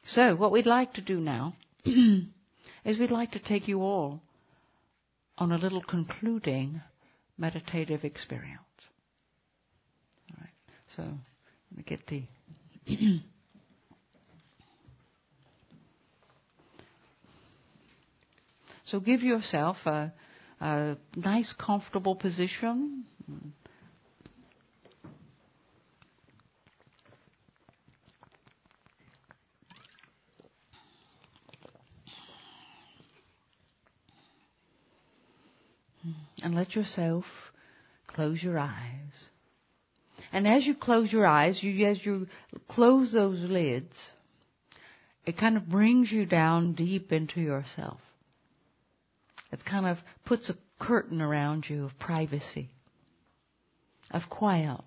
So what we'd like to do now is we'd like to take you all on a little concluding meditative experience. All right. So let me get the So give yourself a nice, comfortable position. And let yourself close your eyes. And as you close your eyes, as you close those lids, it kind of brings you down deep into yourself. It kind of puts a curtain around you of privacy, of quiet,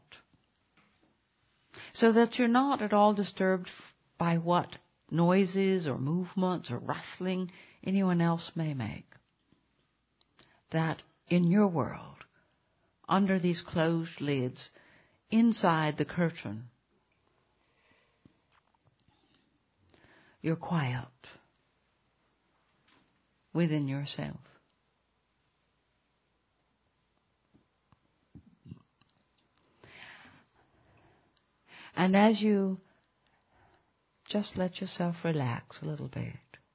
so that you're not at all disturbed by what noises or movements or rustling anyone else may make. That in your world, under these closed lids, inside the curtain, you're quiet within yourself. And as you just let yourself relax a little bit,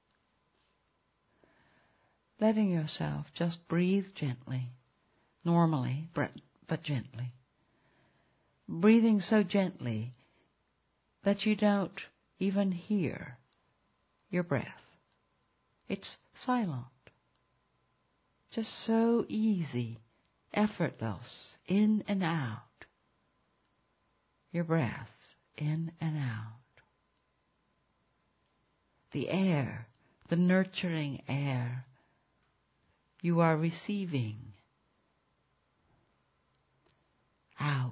letting yourself just breathe gently, normally, but gently. Breathing so gently that you don't even hear your breath. It's silent. Just so easy, effortless, in and out. Your breath, in and out. The air, the nurturing air you are receiving out.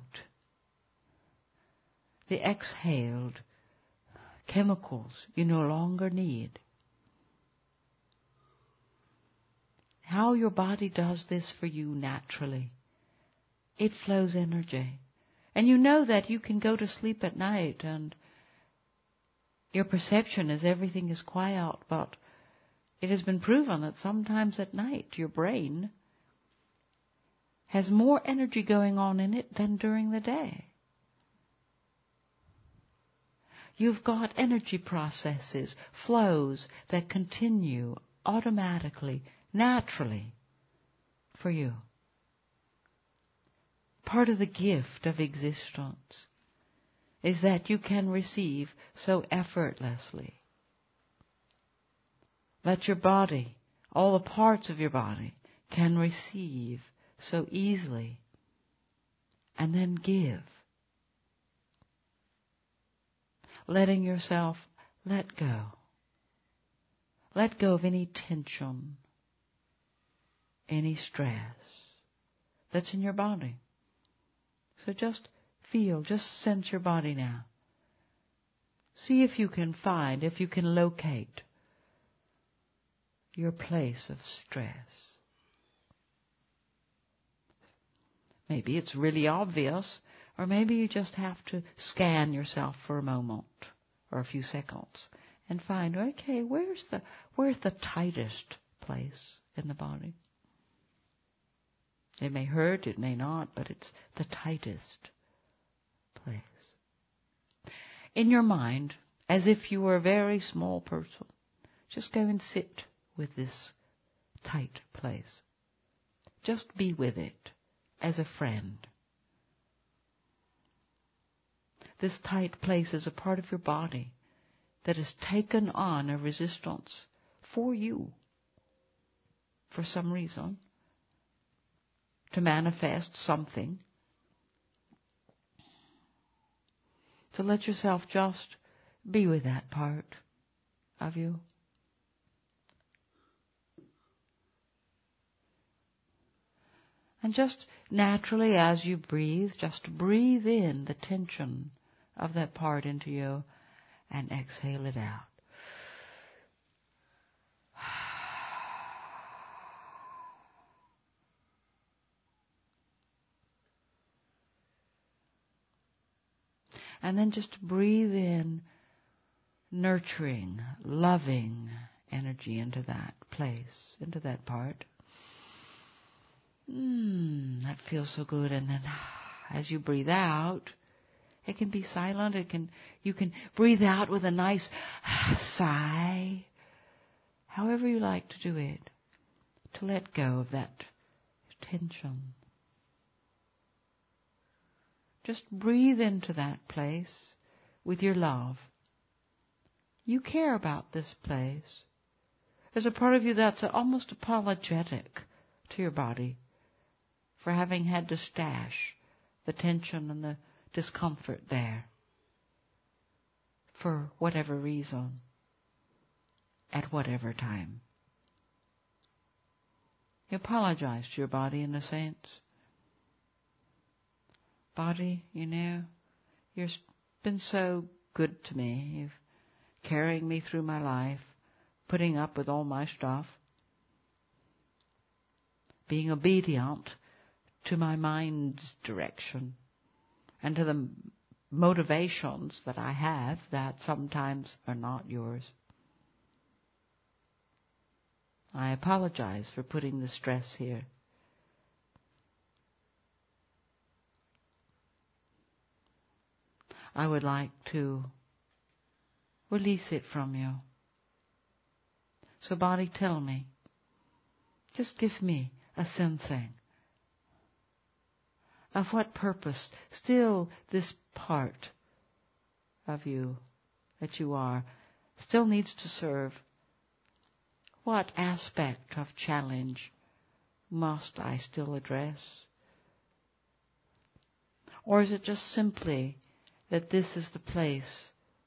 The exhaled chemicals you no longer need. How your body does this for you naturally. It flows energy. And you know that you can go to sleep at night and your perception is everything is quiet, but it has been proven that sometimes at night your brain has more energy going on in it than during the day. You've got energy processes, flows that continue automatically, naturally for you. Part of the gift of existence is that you can receive so effortlessly. That your body, all the parts of your body, can receive so easily and then give. Letting yourself let go. Let go of any tension, any stress that's in your body. So just feel, just sense your body now. See if you can find, if you can locate your place of stress. Maybe it's really obvious, or maybe you just have to scan yourself for a moment or a few seconds and find, okay, where's the tightest place in the body? It may hurt, it may not, but it's the tightest place. In your mind, as if you were a very small person, just go and sit with this tight place. Just be with it as a friend. This tight place is a part of your body that has taken on a resistance for you, for some reason, to manifest something. So let yourself just be with that part of you. And just naturally as you breathe, just breathe in the tension of that part into you and exhale it out. And then just breathe in nurturing, loving energy into that place, into that part. That feels so good. And then as you breathe out, it can be silent. You can breathe out with a nice sigh, however you like to do it, to let go of that tension. Just breathe into that place with your love. You care about this place. There's a part of you that's almost apologetic to your body for having had to stash the tension and the discomfort there for whatever reason, at whatever time. You apologize to your body in a sense. Body, you've been so good to me. You've carrying me through my life, putting up with all my stuff, being obedient to my mind's direction and to the motivations that I have that sometimes are not yours. I apologize for putting the stress here. I would like to release it from you. So body, tell me. Just give me a sensing of what purpose still this part of you that you are still needs to serve. What aspect of challenge must I still address? Or is it just simply that this is the place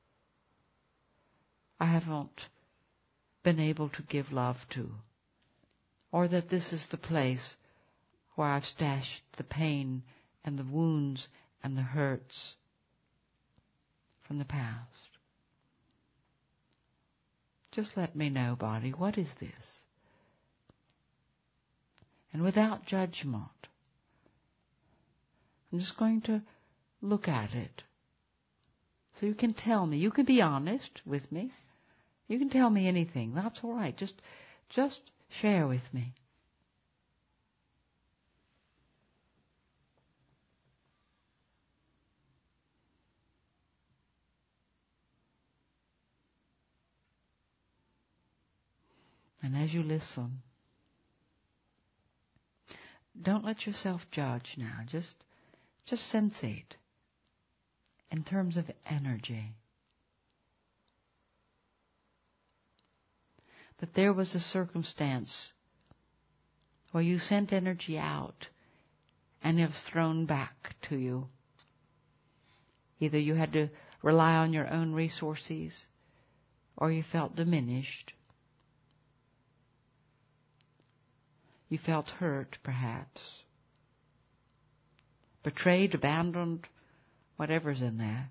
I haven't been able to give love to? Or that this is the place where I've stashed the pain and the wounds and the hurts from the past? Just let me know, body, what is this? And without judgment, I'm just going to look at it. So you can tell me. You can be honest with me. You can tell me anything. That's all right. Just share with me. And as you listen, don't let yourself judge now. Just sense it in terms of energy. That there was a circumstance where you sent energy out and it was thrown back to you. Either you had to rely on your own resources or you felt diminished. You felt hurt, perhaps. Betrayed, abandoned, whatever's in there.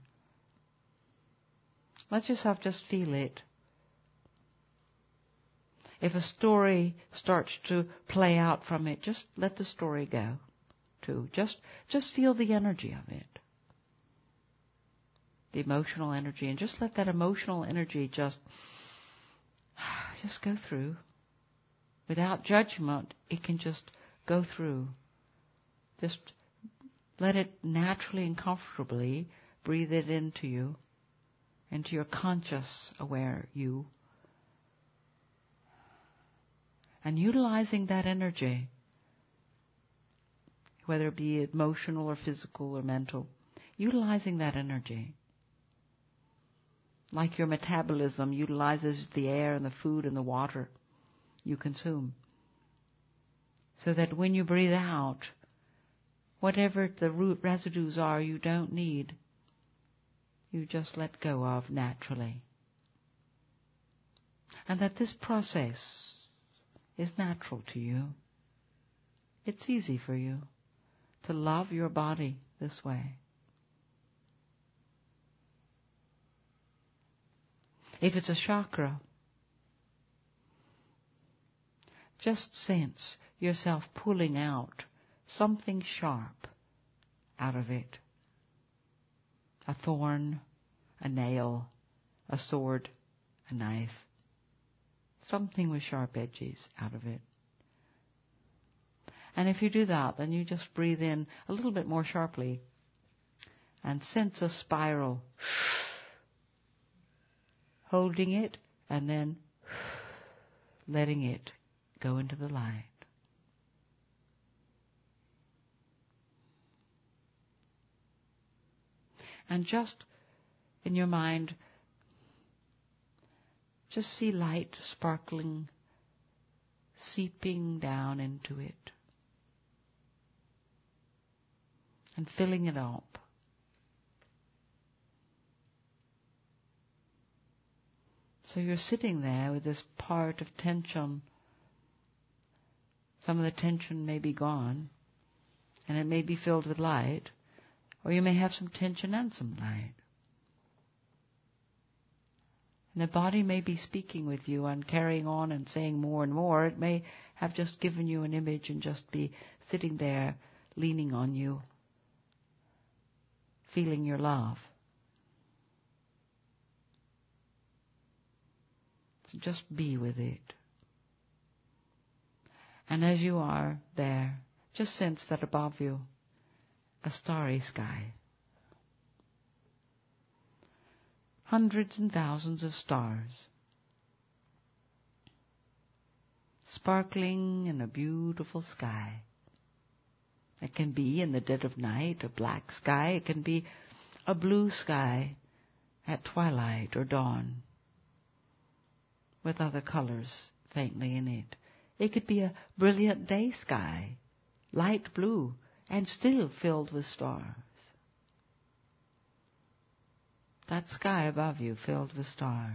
Let yourself just feel it. If a story starts to play out from it, just let the story go, too. Just feel the energy of it. The emotional energy. And just let that emotional energy just go through. Without judgment, it can just go through. Just let it naturally and comfortably breathe it into you, into your conscious aware you. And utilizing that energy, whether it be emotional or physical or mental, utilizing that energy. Like your metabolism utilizes the air and the food and the water you consume. So that when you breathe out, whatever the root residues are you don't need, you just let go of naturally. And that this process is natural to you. It's easy for you to love your body this way. If it's a chakra, just sense yourself pulling out something sharp out of it. A thorn, a nail, a sword, a knife, something with sharp edges out of it. And if you do that, then you just breathe in a little bit more sharply and sense a spiral, holding it and then letting it go into the light. And just in your mind, just see light sparkling, seeping down into it and filling it up. So you're sitting there with this part of tension. Some of the tension may be gone, and it may be filled with light, or you may have some tension and some light. And the body may be speaking with you and carrying on and saying more and more. It may have just given you an image and just be sitting there, leaning on you, feeling your love. So just be with it. And as you are there, just sense that above you, a starry sky. Hundreds and thousands of stars, sparkling in a beautiful sky. It can be in the dead of night, a black sky. It can be a blue sky at twilight or dawn, with other colors faintly in it. It could be a brilliant day sky, light blue, and still filled with stars. That sky above you filled with stars.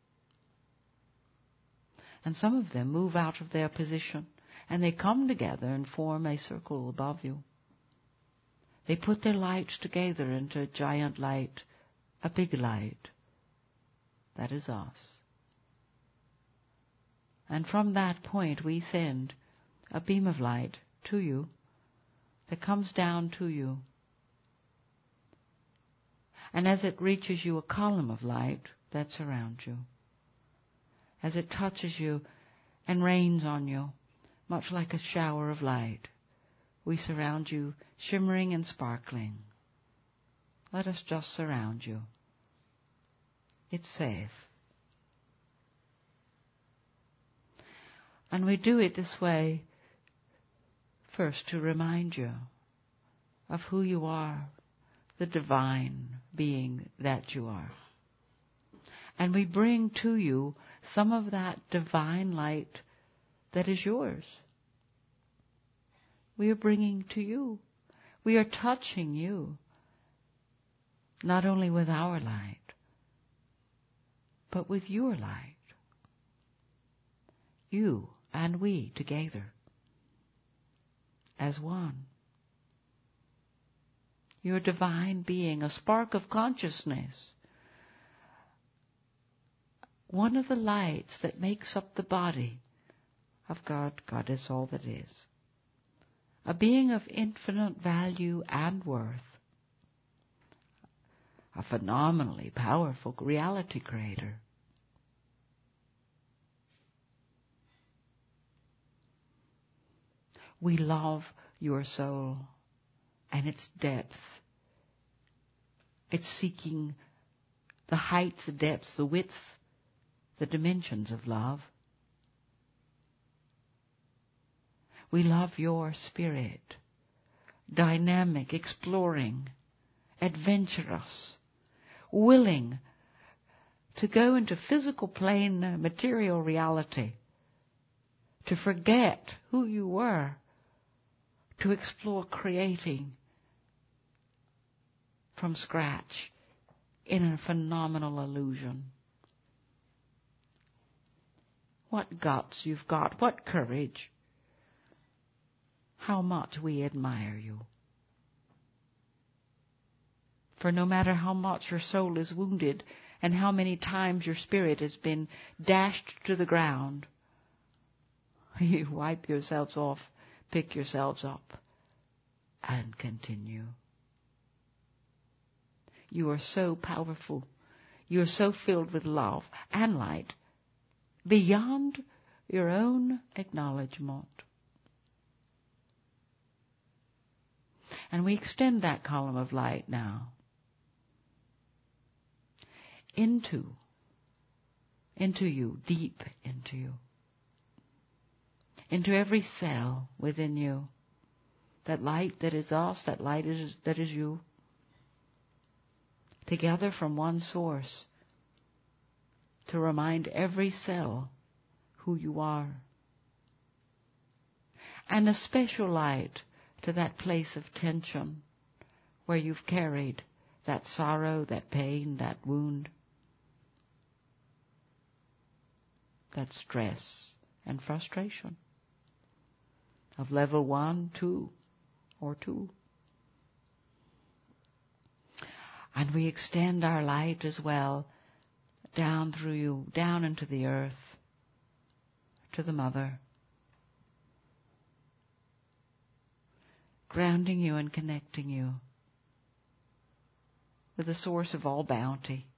And some of them move out of their position and they come together and form a circle above you. They put their lights together into a giant light, a big light. That is us. And from that point we send a beam of light to you that comes down to you. And as it reaches you, a column of light that surrounds you. As it touches you and rains on you, much like a shower of light, we surround you, shimmering and sparkling. Let us just surround you. It's safe. And we do it this way, first to remind you of who you are, the divine being that you are. And we bring to you some of that divine light that is yours. We are bringing to you. We are touching you, not only with our light, but with your light. You and we together as one. Your divine being, a spark of consciousness, one of the lights that makes up the body of God. God is all that is. A being of infinite value and worth. A phenomenally powerful reality creator. We love your soul and its depth. It's seeking the height, the depth, the width, the dimensions of love. We love your spirit, dynamic, exploring, adventurous, willing to go into physical plane material reality, to forget who you were, to explore creating from scratch in a phenomenal illusion. What guts you've got, what courage. How much we admire you. For no matter how much your soul is wounded and how many times your spirit has been dashed to the ground, you wipe yourselves off, pick yourselves up, and continue. You are so powerful. You're so filled with love and light beyond your own acknowledgement. And we extend that column of light now into you, deep into you, into every cell within you. That light that is us, that light that is you, together from one source, to remind every cell who you are. And a special light to that place of tension where you've carried that sorrow, that pain, that wound, that stress and frustration of level 1, 2, or 2. And we extend our light as well down through you, down into the earth, to the Mother, grounding you and connecting you with the source of all bounty.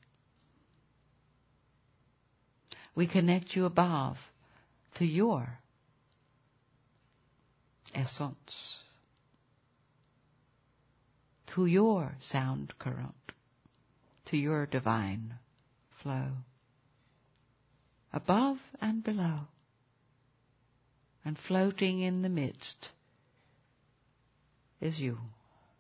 We connect you above to your essence, to your sound current, to your divine flow, above and below, and floating in the midst is you.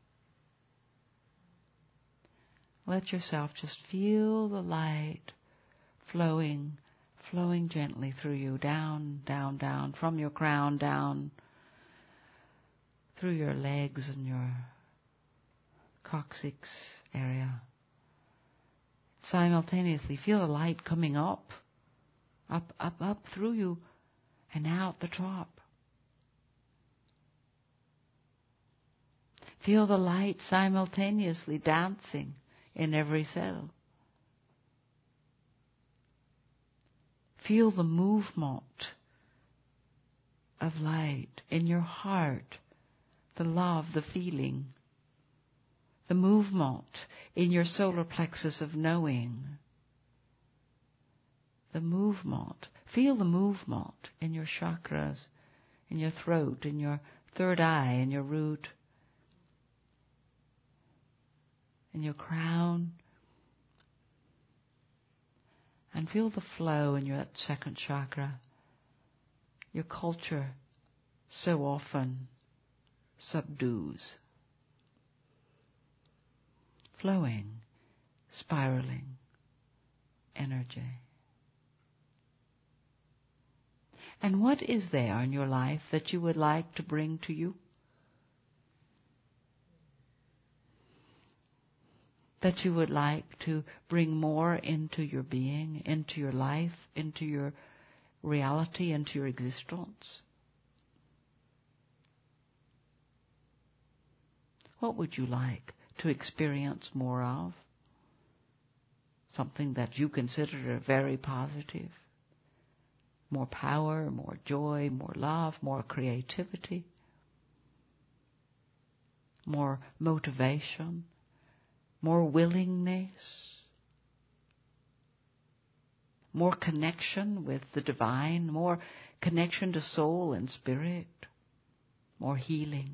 Let yourself just feel the light flowing gently through you, down, down, down, from your crown down, through your legs and your coccyx area. Simultaneously feel the light coming up through you and out the top. Feel the light simultaneously dancing in every cell. Feel the movement of light in your heart, the love, the feeling, the movement in your solar plexus of knowing, the movement. Feel the movement in your chakras, in your throat, in your third eye, in your root, in your crown. And feel the flow in your second chakra. Your culture so often subdues. Flowing, spiraling energy. And what is there in your life that you would like to bring to you? That you would like to bring more into your being, into your life, into your reality, into your existence? What would you like to experience more of? Something that you consider very positive. More power, more joy, more love, more creativity, more motivation, more willingness, more connection with the divine, more connection to soul and spirit, more healing.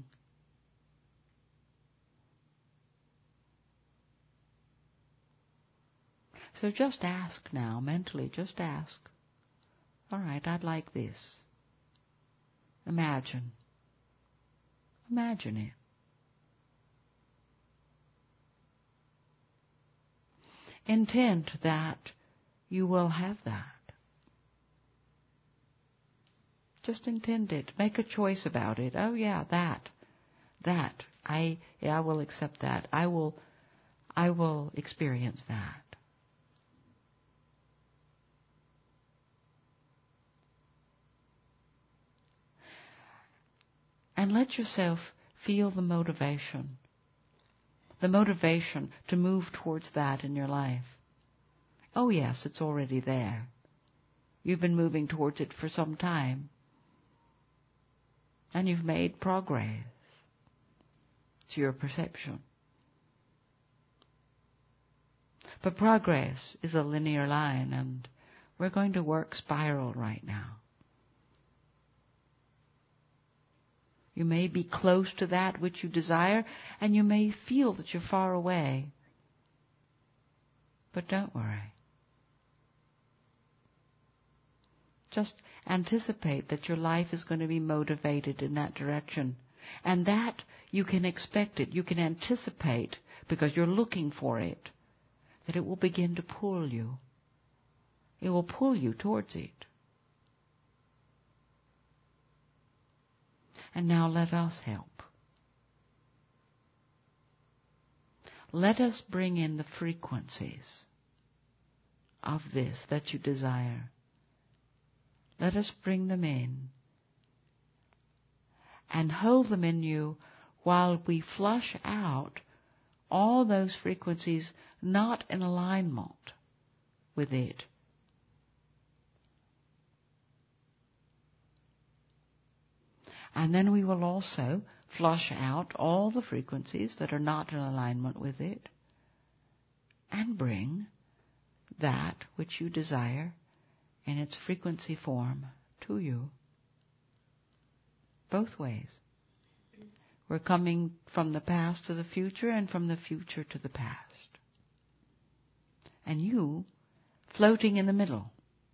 So just ask now, mentally, just ask. All right, I'd like this. Imagine. Imagine it. Intend that you will have that. Just intend it. Make a choice about it. Oh yeah, that. I will accept that. I will experience that. And let yourself feel the motivation to move towards that in your life. Oh yes, it's already there. You've been moving towards it for some time. And you've made progress. It's your perception. But progress is a linear line, and we're going to work spiral right now. You may be close to that which you desire, and you may feel that you're far away. But don't worry. Just anticipate that your life is going to be motivated in that direction. And that you can expect it. You can anticipate, because you're looking for it, that it will begin to pull you. It will pull you towards it. And now let us help. Let us bring in the frequencies of this that you desire. Let us bring them in and hold them in you while we flush out all those frequencies not in alignment with it. And then we will also flush out all the frequencies that are not in alignment with it and bring that which you desire in its frequency form to you. Both ways. We're coming from the past to the future and from the future to the past. And you floating in the middle.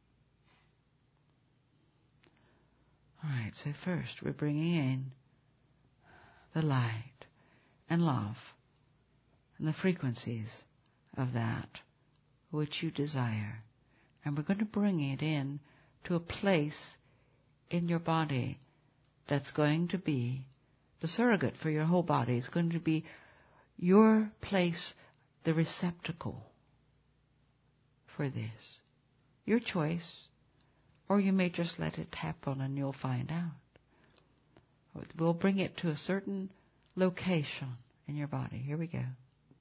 All right, so first we're bringing in the light and love and the frequencies of that which you desire. And we're going to bring it in to a place in your body that's going to be the surrogate for your whole body. It's going to be your place, the receptacle for this. Your choice. Or you may just let it happen and you'll find out. We'll bring it to a certain location in your body. Here we go.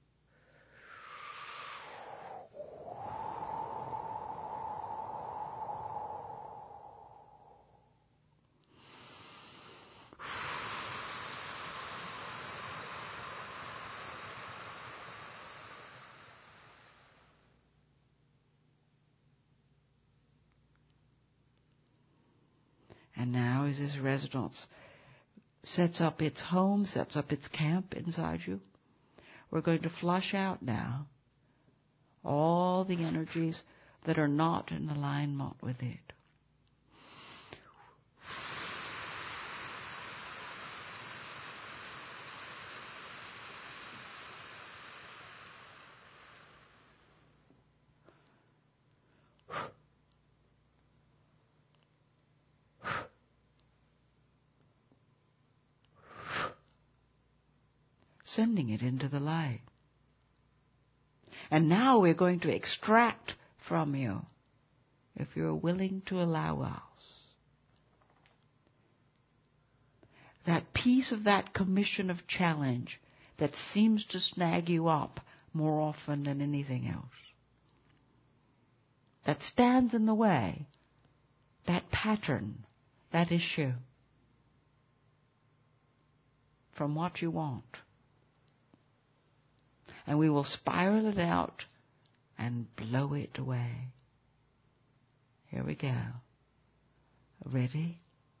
And now as this resonance sets up its home, sets up its camp inside you, we're going to flush out now all the energies that are not in alignment with it. Sending it into the light. And now we're going to extract from you, if you're willing to allow us, that piece of that commission of challenge that seems to snag you up more often than anything else. That stands in the way, that pattern, that issue, from what you want. And we will spiral it out and blow it away. Here we go. Ready?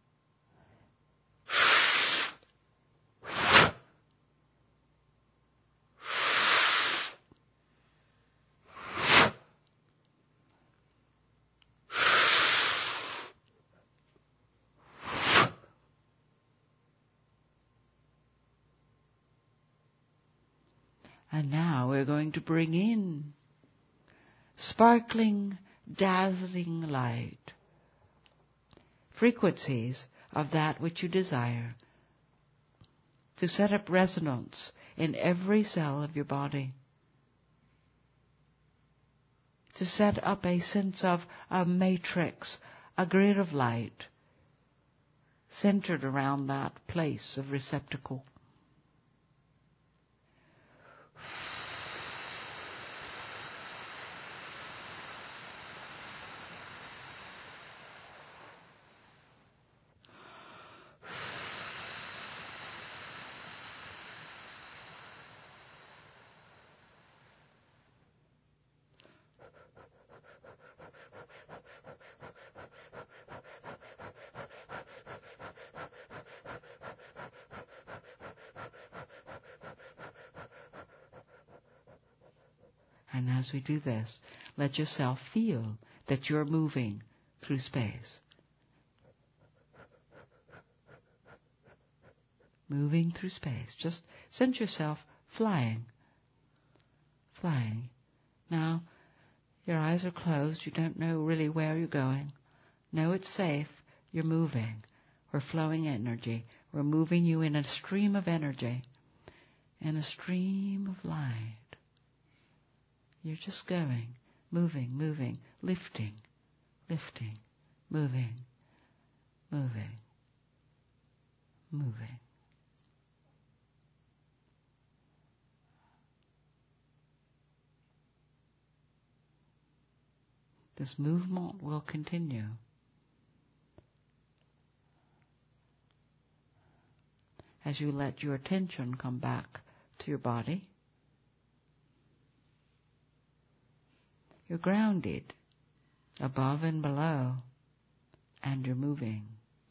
And now we're going to bring in sparkling, dazzling light, frequencies of that which you desire, to set up resonance in every cell of your body, to set up a sense of a matrix, a grid of light, centered around that place of receptacle. And as we do this, let yourself feel that you're moving through space. Moving through space. Just send yourself flying. Flying. Now, your eyes are closed. You don't know really where you're going. No, it's safe. You're moving. We're flowing energy. We're moving you in a stream of energy. In a stream of light. You're just going, moving, moving, lifting, lifting, moving, moving, moving. This movement will continue. As you let your attention come back to your body, you're grounded above and below, and you're moving.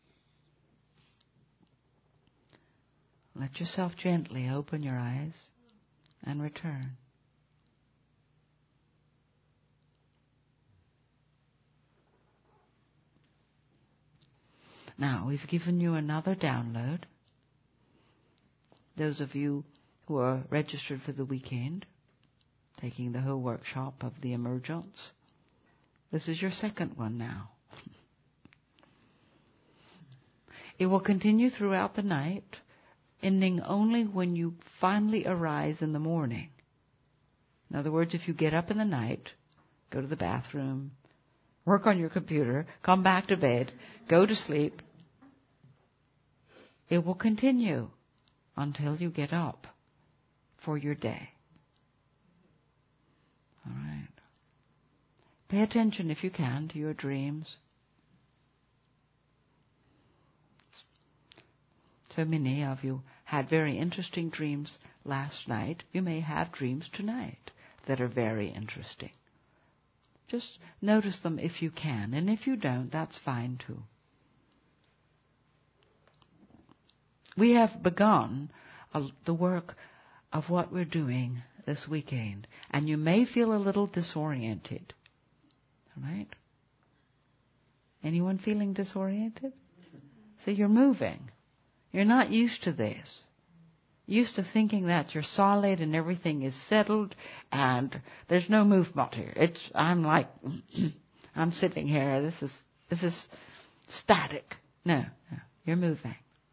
Let yourself gently open your eyes and return. Now, we've given you another download. Those of you who are registered for the weekend, taking the whole workshop of the emergence, this is your second one now. It will continue throughout the night, ending only when you finally arise in the morning. In other words, if you get up in the night, go to the bathroom, work on your computer, come back to bed, go to sleep, it will continue until you get up for your day. All right. Pay attention, if you can, to your dreams. So many of you had very interesting dreams last night. You may have dreams tonight that are very interesting. Just notice them if you can, and if you don't, that's fine too. We have begun the work of what we're doing this weekend, and you may feel a little disoriented. All right? Anyone feeling disoriented? See, you're moving. You're not used to this. Used to thinking that you're solid and everything is settled and there's no movement here. I'm like I'm sitting here. This is static. No, you're moving.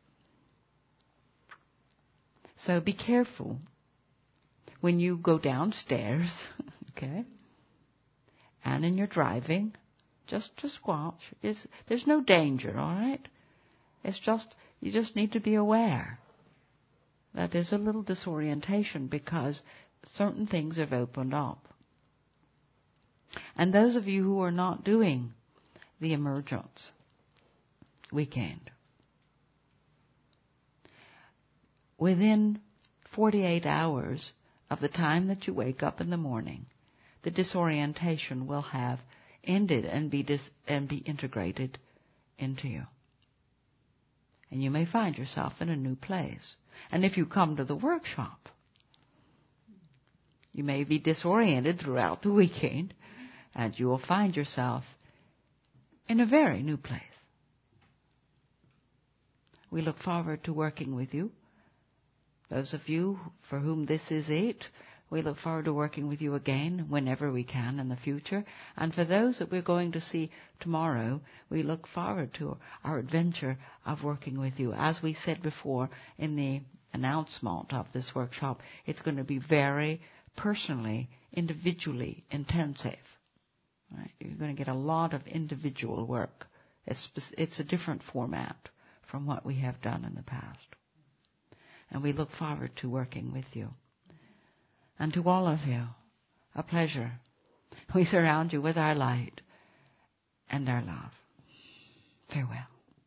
So be careful when you go downstairs, okay? And in your driving, just watch. There's no danger, all right? It's just, you just need to be aware that there's a little disorientation because certain things have opened up. And those of you who are not doing the emergence weekend, within 48 hours of the time that you wake up in the morning, the disorientation will have ended and be integrated into you. And you may find yourself in a new place. And if you come to the workshop, you may be disoriented throughout the weekend, and you will find yourself in a very new place. We look forward to working with you. Those of you for whom this is it, we look forward to working with you again whenever we can in the future. And for those that we're going to see tomorrow, we look forward to our adventure of working with you. As we said before in the announcement of this workshop, it's going to be very personally, individually intensive. Right? You're going to get a lot of individual work. It's a different format from what we have done in the past. And we look forward to working with you. And to all of you, a pleasure. We surround you with our light and our love. Farewell.